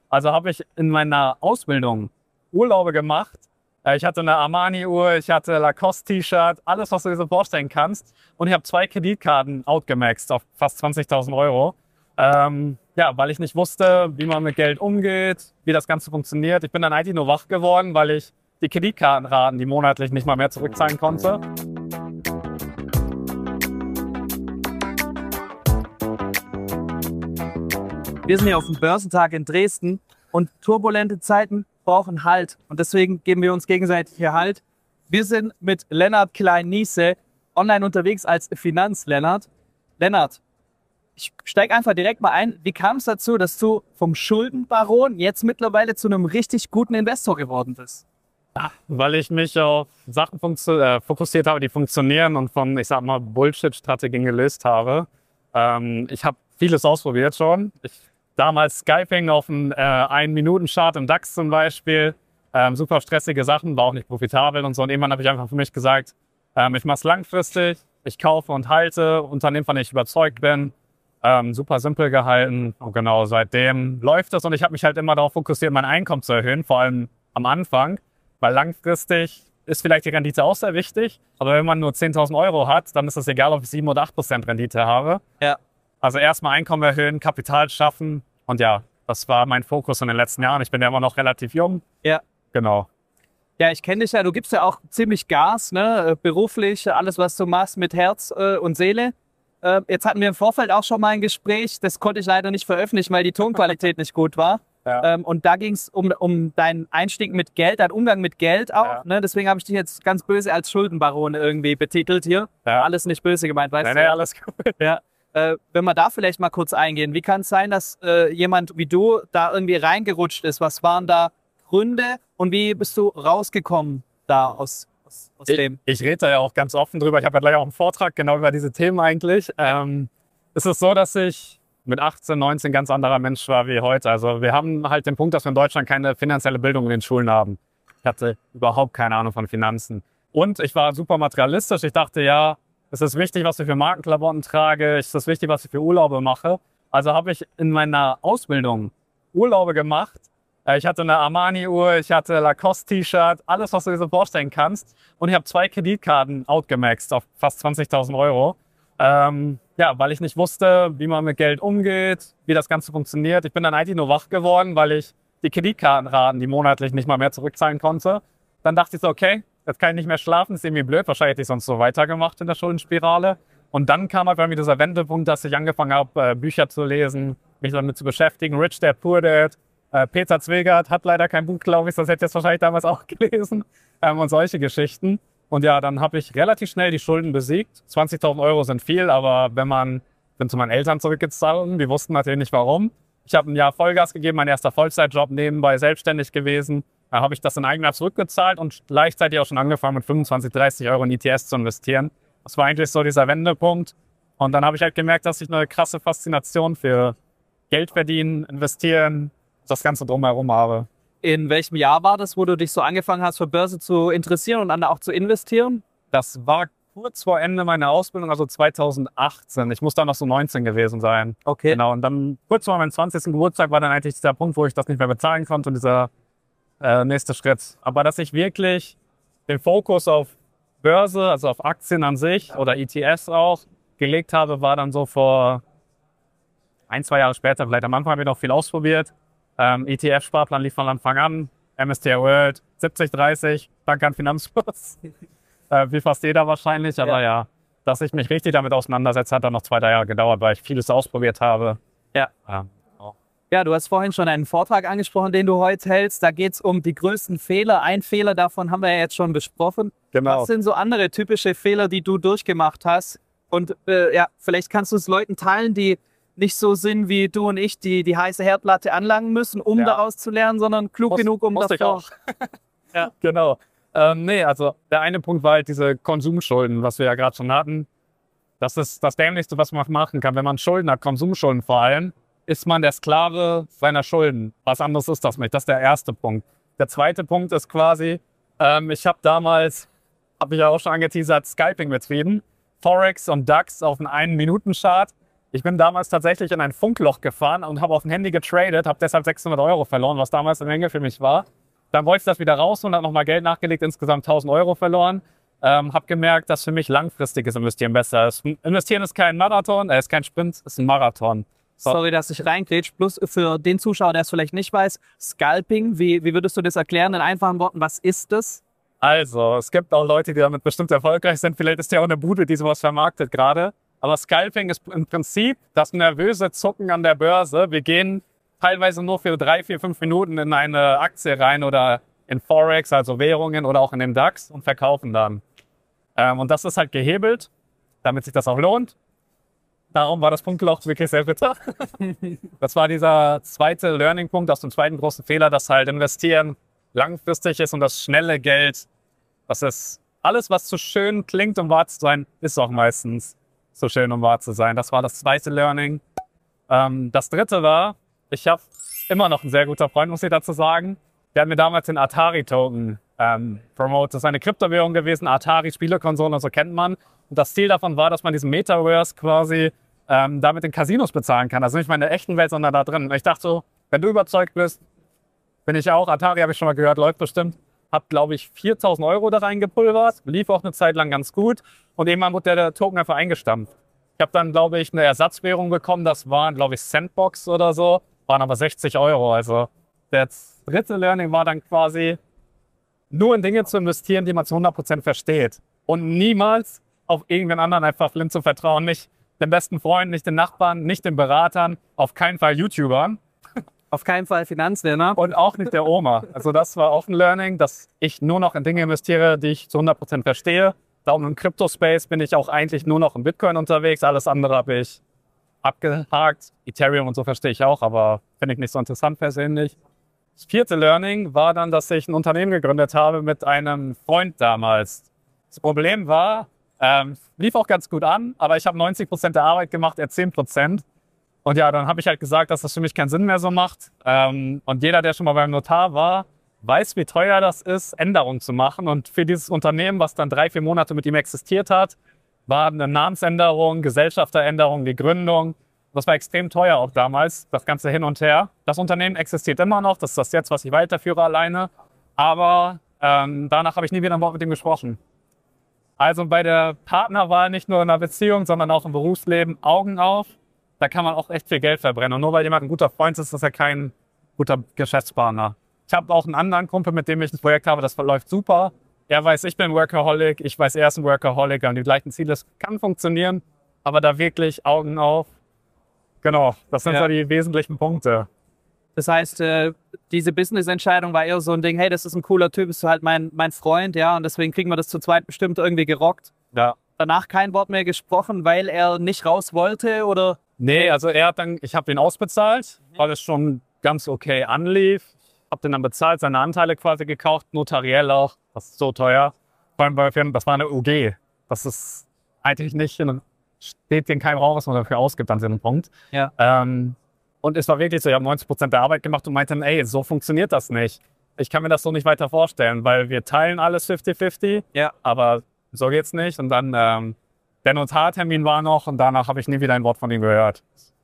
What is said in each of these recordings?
Also habe ich in meiner Ausbildung Urlaube gemacht. Ich hatte eine Armani-Uhr, ich hatte Lacoste-T-Shirt, alles, was du dir so vorstellen kannst. Und ich habe 2 Kreditkarten outgemaxt auf fast 20.000 Euro. Ja, weil ich nicht wusste, wie man mit Geld umgeht, wie das Ganze funktioniert. Ich bin dann eigentlich nur wach geworden, weil ich die Kreditkartenraten, die monatlich nicht mal mehr zurückzahlen konnte. Wir sind hier auf dem Börsentag in Dresden und turbulente Zeiten brauchen Halt. Und deswegen geben wir uns gegenseitig hier Halt. Wir sind mit Lennart Klein-Niese online unterwegs als Finanz-Lennart. Lennart, ich steige einfach direkt mal ein. Wie kam es dazu, dass du vom Schuldenbaron jetzt mittlerweile zu einem richtig guten Investor geworden bist? Weil ich mich auf Sachen fokussiert habe, die funktionieren und von, ich sag mal, Bullshit-Strategien gelöst habe. Ich habe vieles ausprobiert schon. Damals Scalping auf einen 1-Minuten-Chart im DAX zum Beispiel. Super stressige Sachen, war auch nicht profitabel und so. Und irgendwann habe ich einfach für mich gesagt, ich mache es langfristig, ich kaufe und halte Unternehmen, von denen ich überzeugt bin. Super simpel gehalten und genau seitdem läuft es. Und ich habe mich halt immer darauf fokussiert, mein Einkommen zu erhöhen, vor allem am Anfang. Weil langfristig ist vielleicht die Rendite auch sehr wichtig. Aber wenn man nur 10.000 Euro hat, dann ist es egal, ob ich 7 oder 8% Rendite habe. Ja. Also erstmal Einkommen erhöhen, Kapital schaffen. Und ja, das war mein Fokus in den letzten Jahren. Ich bin ja immer noch relativ jung. Ja. Genau. Ja, ich kenne dich ja. Du gibst ja auch ziemlich Gas, ne? Beruflich, alles, was du machst mit Herz und Seele. Jetzt hatten wir im Vorfeld auch schon mal ein Gespräch. Das konnte ich leider nicht veröffentlichen, weil die Tonqualität nicht gut war. Ja. Und da ging es um deinen Einstieg mit Geld, deinen Umgang mit Geld auch. Ja. Ne? Deswegen habe ich dich jetzt ganz böse als Schuldenbaron irgendwie betitelt hier. Ja. Alles nicht böse gemeint, weißt du? Nee, alles gut. Ja. Wenn wir da vielleicht mal kurz eingehen, wie kann es sein, dass jemand wie du da irgendwie reingerutscht ist? Was waren da Gründe und wie bist du rausgekommen da aus dem? Ich rede da ja auch ganz offen drüber. Ich habe ja gleich auch einen Vortrag genau über diese Themen eigentlich. Es ist so, dass ich mit 18, 19 ganz anderer Mensch war wie heute. Also wir haben halt den Punkt, dass wir in Deutschland keine finanzielle Bildung in den Schulen haben. Ich hatte überhaupt keine Ahnung von Finanzen. Und ich war super materialistisch. Ich dachte, ja, es ist wichtig, was ich für Markenklamotten trage. Es ist wichtig, was ich für Urlaube mache. Also habe ich in meiner Ausbildung Urlaube gemacht. Ich hatte eine Armani-Uhr, ich hatte Lacoste-T-Shirt, alles, was du dir so vorstellen kannst. Und ich habe 2 Kreditkarten outgemaxt auf fast 20.000 Euro. Ja, weil ich nicht wusste, wie man mit Geld umgeht, wie das Ganze funktioniert. Ich bin dann eigentlich nur wach geworden, weil ich die Kreditkartenraten, die monatlich nicht mal mehr zurückzahlen konnte. Dann dachte ich so, okay, jetzt kann ich nicht mehr schlafen, ist irgendwie blöd. Wahrscheinlich hätte ich sonst so weitergemacht in der Schuldenspirale. Und dann kam halt bei mir dieser Wendepunkt, dass ich angefangen habe, Bücher zu lesen, mich damit zu beschäftigen. Rich Dad, Poor Dad. Peter Zwegert hat leider kein Buch, glaube ich, das hätte ich jetzt wahrscheinlich damals auch gelesen. Und solche Geschichten. Und ja, dann habe ich relativ schnell die Schulden besiegt. 20.000 Euro sind viel, aber bin zu meinen Eltern zurückgezahlt, die wussten natürlich nicht warum. Ich habe ein Jahr Vollgas gegeben, mein erster Vollzeitjob, nebenbei selbstständig gewesen. Da habe ich das in Eigener zurückgezahlt und gleichzeitig auch schon angefangen mit 25, 30 Euro in ETFs zu investieren. Das war eigentlich so dieser Wendepunkt. Und dann habe ich halt gemerkt, dass ich eine krasse Faszination für Geld verdienen, investieren, das Ganze drumherum habe. In welchem Jahr war das, wo du dich so angefangen hast, für Börse zu interessieren und dann auch zu investieren? Das war kurz vor Ende meiner Ausbildung, also 2018. Ich muss da noch so 19 gewesen sein. Okay. Genau, und dann kurz vor meinem 20. Geburtstag war dann eigentlich dieser Punkt, wo ich das nicht mehr bezahlen konnte und dieser nächste Schritt. Aber dass ich wirklich den Fokus auf Börse, also auf Aktien an sich oder ETFs auch, gelegt habe, war dann so vor 1-2 Jahre später. Vielleicht am Anfang habe ich noch viel ausprobiert. ETF-Sparplan lief von Anfang an. MSCI World, 70-30, danke an Finanzfluss. Wie fast jeder wahrscheinlich, aber ja, dass ich mich richtig damit auseinandersetze, hat dann noch 2-3 Jahre gedauert, weil ich vieles ausprobiert habe. Ja. Ja, du hast vorhin schon einen Vortrag angesprochen, den du heute hältst. Da geht es um die größten Fehler. Ein Fehler davon haben wir ja jetzt schon besprochen. Genau. Was sind so andere typische Fehler, die du durchgemacht hast? Und ja, vielleicht kannst du es Leuten teilen, die nicht so sind wie du und ich, die heiße Herdplatte anlangen müssen, um daraus zu lernen, sondern klug genug, um das auch. Ja, genau. Nee, also der eine Punkt war halt diese Konsumschulden, was wir ja gerade schon hatten. Das ist das Dämlichste, was man machen kann. Wenn man Schulden hat, Konsumschulden vor allem, ist man der Sklave seiner Schulden. Was anderes ist das nicht. Das ist der erste Punkt. Der zweite Punkt ist quasi, ich habe damals, habe ich ja auch schon angeteasert, Scalping betrieben. Forex und DAX auf einen 1-Minuten-Chart. Ich bin damals tatsächlich in ein Funkloch gefahren und habe auf ein Handy getradet, habe deshalb 600 Euro verloren, was damals eine Menge für mich war. Dann wollte ich das wieder raus und habe nochmal Geld nachgelegt, insgesamt 1000 Euro verloren. Habe gemerkt, dass für mich langfristiges Investieren besser ist. Investieren ist kein Marathon, ist kein Sprint, ist ein Marathon. So. Sorry, dass ich reingrätsch. Plus für den Zuschauer, der es vielleicht nicht weiß, Scalping, wie würdest du das erklären in einfachen Worten? Was ist das? Also, es gibt auch Leute, die damit bestimmt erfolgreich sind. Vielleicht ist ja auch eine Bude, die sowas vermarktet gerade. Aber Scalping ist im Prinzip das nervöse Zucken an der Börse. Wir gehen teilweise nur für 3, 4, 5 Minuten in eine Aktie rein oder in Forex, also Währungen oder auch in den DAX und verkaufen dann. Und das ist halt gehebelt, damit sich das auch lohnt. Darum war das Punktloch wirklich sehr bitter. Das war dieser zweite Learning-Punkt aus dem zweiten großen Fehler, dass halt Investieren langfristig ist und das schnelle Geld, das ist alles, was zu schön klingt, um wahr zu sein, ist auch meistens so schön, um wahr zu sein. Das war das zweite Learning. Das dritte war, ich habe immer noch einen sehr guter Freund, muss ich dazu sagen. Der hat mir damals den Atari-Token promotet. Das ist eine Kryptowährung gewesen, Atari-Spielekonsole, so kennt man. Und das Ziel davon war, dass man diesen Metaverse quasi damit in Casinos bezahlen kann. Also nicht mal in der echten Welt, sondern da drin. Und ich dachte so, wenn du überzeugt bist, bin ich auch. Atari habe ich schon mal gehört, läuft bestimmt. Hab, glaube ich, 4.000 Euro da reingepulvert. Lief auch eine Zeit lang ganz gut. Und irgendwann wurde der Token einfach eingestampft. Ich habe dann, glaube ich, eine Ersatzwährung bekommen. Das waren, glaube ich, Sandbox oder so. Waren aber 60 Euro. Also das dritte Learning war dann quasi, nur in Dinge zu investieren, die man zu 100% versteht. Und niemals auf irgendwen anderen einfach blind zu vertrauen. Nicht den besten Freunden, nicht den Nachbarn, nicht den Beratern, auf keinen Fall YouTubern. Auf keinen Fall Finanzlerner. Und auch nicht der Oma. Also das war auch ein Learning, dass ich nur noch in Dinge investiere, die ich zu 100% verstehe. Darum im Crypto-Space bin ich auch eigentlich nur noch im Bitcoin unterwegs. Alles andere habe ich abgehakt. Ethereum und so verstehe ich auch, aber finde ich nicht so interessant persönlich. Das vierte Learning war dann, dass ich ein Unternehmen gegründet habe mit einem Freund damals. Das Problem war, lief auch ganz gut an, aber ich habe 90% der Arbeit gemacht, er 10%. Und ja, dann habe ich halt gesagt, dass das für mich keinen Sinn mehr so macht. Und jeder, der schon mal beim Notar war, weiß, wie teuer das ist, Änderungen zu machen. Und für dieses Unternehmen, was dann 3, 4 Monate mit ihm existiert hat, war eine Namensänderung, Gesellschafteränderung, die Gründung. Das war extrem teuer auch damals, das Ganze hin und her. Das Unternehmen existiert immer noch, das ist das jetzt, was ich weiterführe alleine. Aber danach habe ich nie wieder ein Wort mit ihm gesprochen. Also bei der Partnerwahl, nicht nur in einer Beziehung, sondern auch im Berufsleben, Augen auf. Da kann man auch echt viel Geld verbrennen. Und nur weil jemand ein guter Freund ist, ist er kein guter Geschäftspartner. Ich habe auch einen anderen Kumpel, mit dem ich ein Projekt habe, das läuft super. Er weiß, ich bin Workaholic, ich weiß, er ist ein Workaholic, wir haben die gleichen Ziele. Es kann funktionieren, aber da wirklich Augen auf. Genau, das sind so die wesentlichen Punkte. Das heißt, diese Business-Entscheidung war eher so ein Ding, hey, das ist ein cooler Typ, bist du halt mein Freund, ja, und deswegen kriegen wir das zu zweit bestimmt irgendwie gerockt. Ja. Danach kein Wort mehr gesprochen, weil er nicht raus wollte, oder? Nee, also er hat dann, ich habe ihn ausbezahlt, weil es schon ganz okay anlief. Ich habe den dann bezahlt, seine Anteile quasi gekauft, notariell auch. Das ist so teuer. Vor allem bei Firmen, das war eine UG. Das ist eigentlich nicht, steht in keinem Raum, was man dafür ausgibt an diesem Punkt. Ja. Und es war wirklich so, ich habe 90% der Arbeit gemacht und meinte, ey, so funktioniert das nicht. Ich kann mir das so nicht weiter vorstellen, weil wir teilen alles 50-50, aber so geht's nicht. Und dann der Notartermin war noch und danach habe ich nie wieder ein Wort von ihm gehört.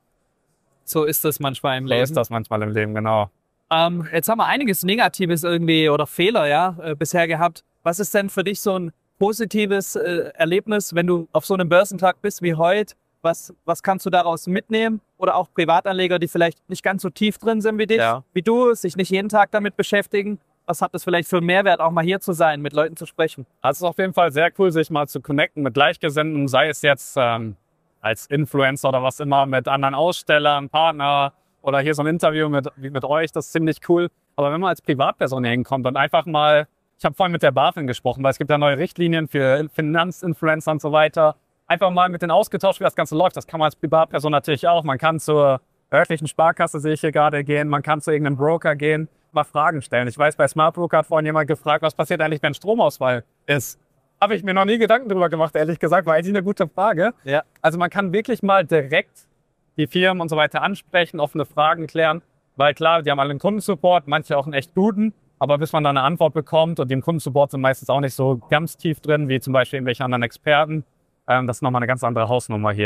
So ist das manchmal im Leben. So ist das manchmal im Leben, genau. Jetzt haben wir einiges Negatives irgendwie oder Fehler bisher gehabt. Was ist denn für dich so ein positives Erlebnis, wenn du auf so einem Börsentag bist wie heute? Was kannst du daraus mitnehmen? Oder auch Privatanleger, die vielleicht nicht ganz so tief drin sind wie dich, wie du, sich nicht jeden Tag damit beschäftigen. Was hat das vielleicht für einen Mehrwert, auch mal hier zu sein, mit Leuten zu sprechen? Also es ist auf jeden Fall sehr cool, sich mal zu connecten mit Gleichgesinnten, sei es jetzt als Influencer oder was immer, mit anderen Ausstellern, Partner oder hier so ein Interview wie mit euch, das ist ziemlich cool. Aber wenn man als Privatperson hier hinkommt und einfach mal, ich habe vorhin mit der BaFin gesprochen, weil es gibt ja neue Richtlinien für Finanzinfluencer und so weiter, einfach mal mit denen ausgetauscht, wie das Ganze läuft. Das kann man als Privatperson natürlich auch. Man kann zur örtlichen Sparkasse, sehe ich hier gerade, gehen, man kann zu irgendeinem Broker gehen, mal Fragen stellen. Ich weiß, bei Smart Broker hat vorhin jemand gefragt, was passiert eigentlich, wenn Stromausfall ist. Habe ich mir noch nie Gedanken drüber gemacht, ehrlich gesagt, war eigentlich eine gute Frage. Ja. Also man kann wirklich mal direkt die Firmen und so weiter ansprechen, offene Fragen klären, weil klar, die haben alle einen Kundensupport, manche auch einen echt guten, aber bis man da eine Antwort bekommt, und die im Kundensupport sind meistens auch nicht so ganz tief drin, wie zum Beispiel irgendwelche anderen Experten, das ist nochmal eine ganz andere Hausnummer hier.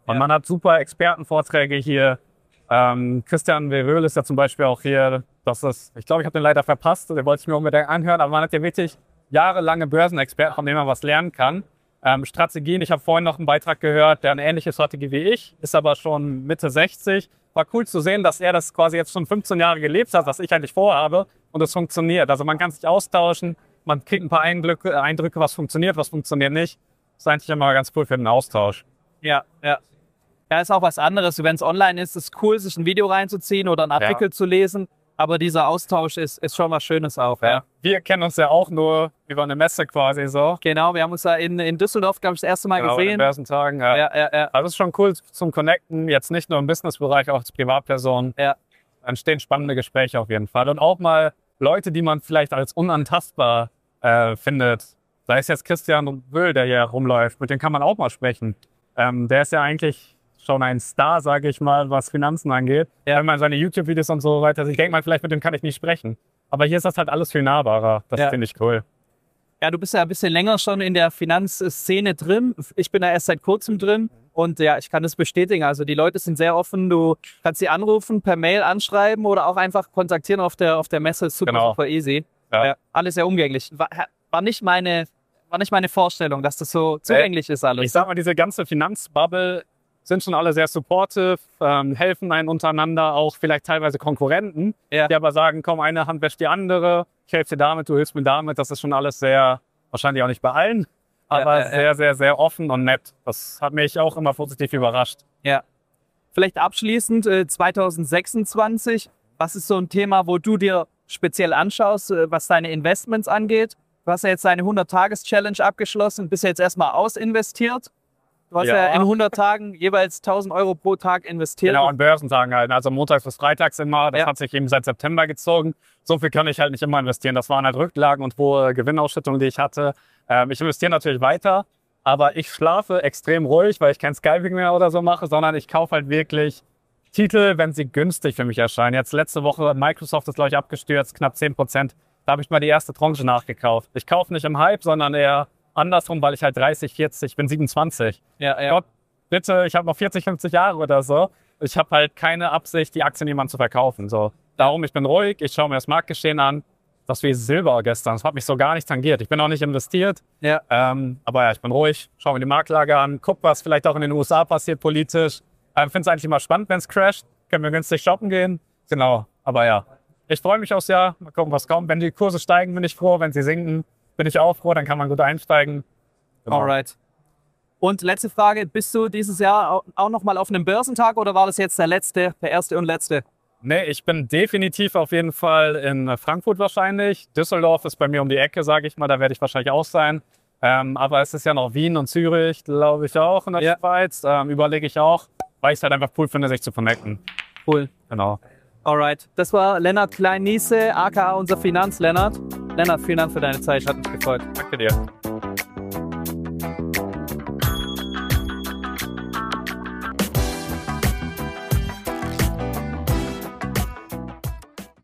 Und man hat super Expertenvorträge hier. Christian Veröhl ist ja zum Beispiel auch hier. Ich glaube, ich habe den leider verpasst. Den wollte ich mir unbedingt anhören. Aber man hat ja wirklich jahrelange Börsenexperten, von denen man was lernen kann. Strategien, ich habe vorhin noch einen Beitrag gehört, der eine ähnliche Strategie wie ich, ist aber schon Mitte 60. War cool zu sehen, dass er das quasi jetzt schon 15 Jahre gelebt hat, was ich eigentlich vorhabe. Und es funktioniert. Also man kann sich austauschen, man kriegt ein paar Eindrücke, was funktioniert nicht. Das ist eigentlich immer ganz cool für den Austausch. Ja. Ja, ist auch was anderes. Wenn es online ist, ist es cool, sich ein Video reinzuziehen oder einen Artikel zu lesen. Aber dieser Austausch ist schon was Schönes auch. Ja. Wir kennen uns ja auch nur über eine Messe quasi so. Genau, wir haben uns ja in Düsseldorf, glaube ich, das erste Mal gesehen. Bei den Börsentagen, ja. Ja. Also das ist schon cool zum Connecten, jetzt nicht nur im Businessbereich, auch als Privatperson. Ja. Entstehen spannende Gespräche auf jeden Fall. Und auch mal Leute, die man vielleicht als unantastbar findet. Sei es jetzt Christian Wöhl, der hier rumläuft, mit dem kann man auch mal sprechen. Der ist ja eigentlich schon ein Star, sage ich mal, was Finanzen angeht. Ja. Wenn man seine YouTube-Videos und so weiter, ich denke mal, vielleicht mit dem kann ich nicht sprechen. Aber hier ist das halt alles viel nahbarer. Das finde ich cool. Ja, du bist ja ein bisschen länger schon in der Finanzszene drin. Ich bin da erst seit kurzem drin. Und ja, ich kann das bestätigen. Also die Leute sind sehr offen. Du kannst sie anrufen, per Mail anschreiben oder auch einfach kontaktieren auf der Messe. Super easy. Ja. Alles sehr umgänglich. War nicht meine Vorstellung, dass das so zugänglich ist alles. Ich sag mal, diese ganze Finanzbubble sind schon alle sehr supportive, helfen einen untereinander, auch vielleicht teilweise Konkurrenten, die aber sagen, komm, eine Hand wäscht die andere, ich helfe dir damit, du hilfst mir damit. Das ist schon alles sehr, wahrscheinlich auch nicht bei allen, aber sehr, sehr, sehr offen und nett. Das hat mich auch immer positiv überrascht. Ja. Vielleicht abschließend 2026, was ist so ein Thema, wo du dir speziell anschaust, was deine Investments angeht? Du hast ja jetzt deine 100-Tages-Challenge abgeschlossen, bist ja jetzt erstmal ausinvestiert. Du hast ja in 100 Tagen jeweils 1.000 Euro pro Tag investiert. Genau, an Börsentagen halt. Also montags bis freitags immer. Das hat sich eben seit September gezogen. So viel kann ich halt nicht immer investieren. Das waren halt Rücklagen und hohe Gewinnausschüttungen, die ich hatte. Ich investiere natürlich weiter, aber ich schlafe extrem ruhig, weil ich kein Scalping mehr oder so mache, sondern ich kaufe halt wirklich Titel, wenn sie günstig für mich erscheinen. Jetzt letzte Woche, Microsoft ist, glaube ich, abgestürzt, knapp 10%. Da habe ich mal die erste Tranche nachgekauft. Ich kaufe nicht im Hype, sondern eher andersrum, weil ich halt 30, 40, ich bin 27. Gott, bitte, ich habe noch 40, 50 Jahre oder so. Ich habe halt keine Absicht, die Aktien jemandem zu verkaufen. So. Darum, ich bin ruhig, ich schaue mir das Marktgeschehen an. Das wie Silber gestern, das hat mich so gar nicht tangiert. Ich bin auch nicht investiert. Aber ja, ich bin ruhig, schaue mir die Marktlage an, guck, was vielleicht auch in den USA passiert politisch. Finde es eigentlich immer spannend, wenn es crasht. Können wir günstig shoppen gehen. Genau, aber ja. Ich freue mich aufs Jahr, mal gucken, was kommt. Wenn die Kurse steigen, bin ich froh. Wenn sie sinken, bin ich auch froh, dann kann man gut einsteigen. Genau. Alright. Und letzte Frage, bist du dieses Jahr auch noch mal auf einem Börsentag oder war das jetzt der erste und letzte? Nee, ich bin definitiv auf jeden Fall in Frankfurt wahrscheinlich. Düsseldorf ist bei mir um die Ecke, sage ich mal, da werde ich wahrscheinlich auch sein. Aber es ist ja noch Wien und Zürich, glaube ich auch in der Schweiz. Überlege ich auch, weil ich es halt einfach cool finde, sich zu connecten. Cool. Genau. Alright, das war Lennart Klein-Niesse, aka unser Finanz-Lennart. Lennart, vielen Dank für deine Zeit, hat mich gefreut. Danke dir.